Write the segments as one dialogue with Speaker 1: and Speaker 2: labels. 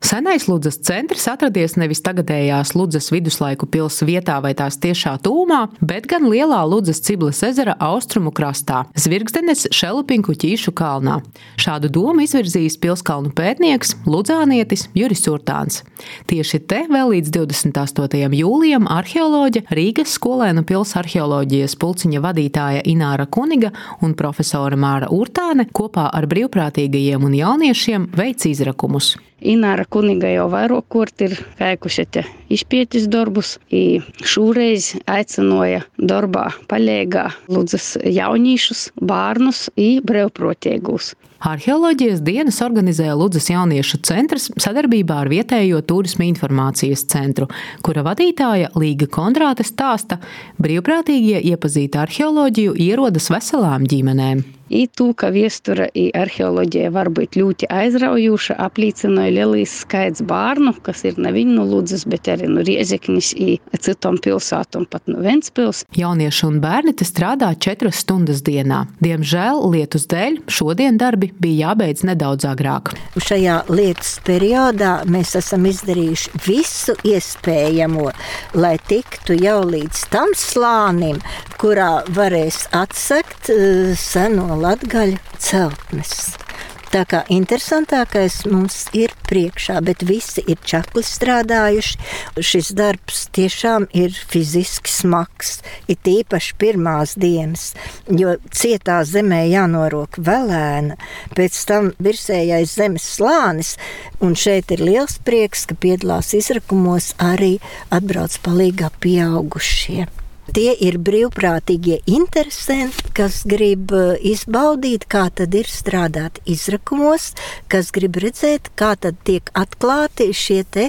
Speaker 1: Senais Ludzas centrs atradies nevis tagadējās Ludzas viduslaiku pils vietā vai tās tiešā tūmā, bet gan lielā Ludzas Ciblas ezera austrumu krastā, Zvirgzdenes Šelupinku ķīšu kalnā. Šādu domu izvirzījis pilskalnu pētnieks, ludzānietis Juris Urtāns. Tieši te vēl līdz 28. jūlijam arheoloģe, Rīgas Skolēnu pils arheoloģijas pulciņa vadītāja Ināra Kuniga un profesore Māra Urtāne kopā ar brīvprātīgajiem un jauniešiem veic izrakumus.
Speaker 2: Ināra Kuniga jau vairāk kārt ir veikusi izpētes darbus, un šoreiz aicināja darbā palīgā Ludzas jaunīšus, bērnus un brīvprātīgus.
Speaker 1: Arheoloģijas dienas organizēja Ludzas jauniešu centrs sadarbībā ar vietējo turisma informācijas centru, kura vadītāja Līga Kondrāte stāsta, brīvprātīgie iepazīt arheoloģiju ierodas veselām ģimenēm.
Speaker 2: I to, ka viestura i arheoloģija var būt ļoti aizraujoša, apliecināja lielais skaits bērnu, kas ir nevien no Ludzas, bet arī no Riezeknis i citom pilsētom, pat no Ventspils.
Speaker 1: Jaunieši un bērni te strādā 4 stundas dienā. Diemžēl lietus dēļ šodien darbi bija jābeidz nedaudz agrāk.
Speaker 3: Šajā lietus periodā mēs esam izdarījuši visu iespējamo, lai tiktu jau līdz tam slānim, kurā varēs atsekt seno latgaļu celtnes. Tā kā interesantākais mums ir priekšā, bet visi ir čakli strādājuši. Šis darbs tiešām ir fiziski smags, it īpaši pirmās dienas, jo cietā zemē jānorok velēna, pēc tam virsējais zemes slānis, un šeit ir liels prieks, ka piedalās izrakumos arī atbrauc palīgā pieaugušie. Tie ir brīvprātīgie interesanti, kas grib izbaudīt, kā tad ir strādāt izrakumos, kas grib redzēt, kā tad tiek atklāti šie te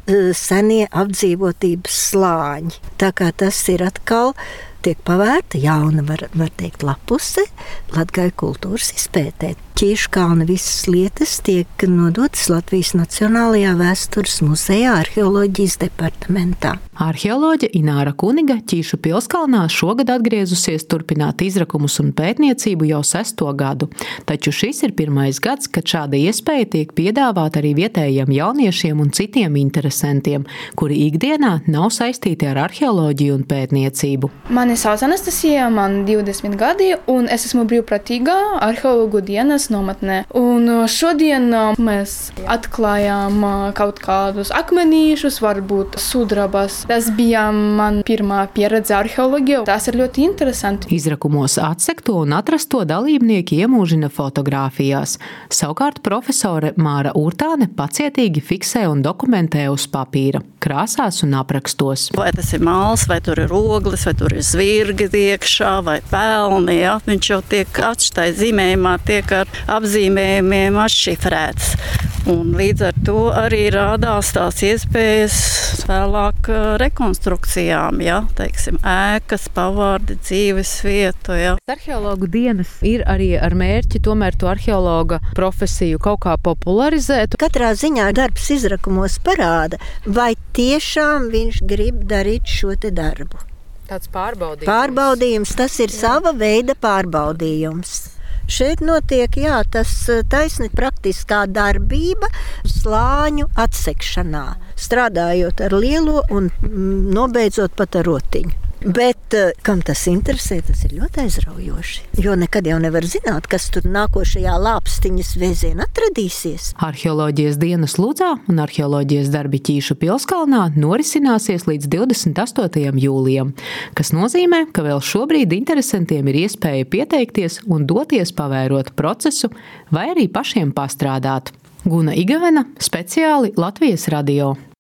Speaker 3: senie apdzīvotības slāņi. Tā kā tas ir atkal tiek pavērta jauna, var teikt, lapuse latgaļu kultūras izpētē. Ķīšu kalna visas lietas tiek nodotas Latvijas Nacionālajā vēstures muzejā arheoloģijas departamentā.
Speaker 1: Arheoloģe Ināra Kuniga Ķīšu pilskalnā šogad atgriezusies turpināt izrakumus un pētniecību jau 6. gadu, taču šis ir pirmais gads, kad šāda iespēja tiek piedāvāta arī vietējiem jauniešiem un citiem interesantiem, kuri ikdienā nav saistīti ar arheoloģiju un pētniecību.
Speaker 4: Mani sauc Anastasija, man 20 gadi, un es esmu brīvprātīgā arheologu dienas nometnē. Un šodien mēs atklājām kaut kādus akmenīšus, varbūt sudrabas. Tas bija man pirmā pieredze arheoloģijā. Tas ir ļoti interesanti.
Speaker 1: Izrakumos atsekto un atrasto dalībnieki iemūžina fotogrāfijās. Savukārt profesore Māra Urtāne pacietīgi fiksē un dokumentē uz papīra, krāsās un aprakstos.
Speaker 5: Vai tas ir māls, vai tur ir ogles, vai tur ir zvirgi iekšā, vai pelni. Ja? Viņš jau tiek atšķirtai zīmējumā, tiek ar apzīmējumiem atšifrēts. Un līdz ar to arī rādās tās iespējas vēlāk rekonstrukcijām, ja? Teiksim, ēkas, pavārdi, dzīves vietu. Ja?
Speaker 1: Arheologu dienas ir arī ar mērķi tomēr to arheologa profesiju kaut kā popularizēt.
Speaker 3: Katrā ziņā darbs izrakumos parāda, vai tiešām viņš grib darīt šo te darbu.
Speaker 1: Tāds pārbaudījums.
Speaker 3: Pārbaudījums, tas ir sava veida pārbaudījums. Šeit notiek, tas taisni praktiskā darbība slāņu atsekšanā, strādājot ar lielo un nobeidzot pat ar rotiņu. Bet, kam tas interesē, tas ir ļoti aizraujoši, jo nekad jau nevar zināt, kas tur nākošajā lāpstiņas vēzienā atradīsies.
Speaker 1: Arheoloģijas dienas Ludzā un arheoloģijas darbi Ķīšu pilskalnā norisināsies līdz 28. jūlijam, kas nozīmē, ka vēl šobrīd interesantiem ir iespēja pieteikties un doties pavērot procesu vai arī pašiem pastrādāt. Guna Igavena, speciāli Latvijas radio.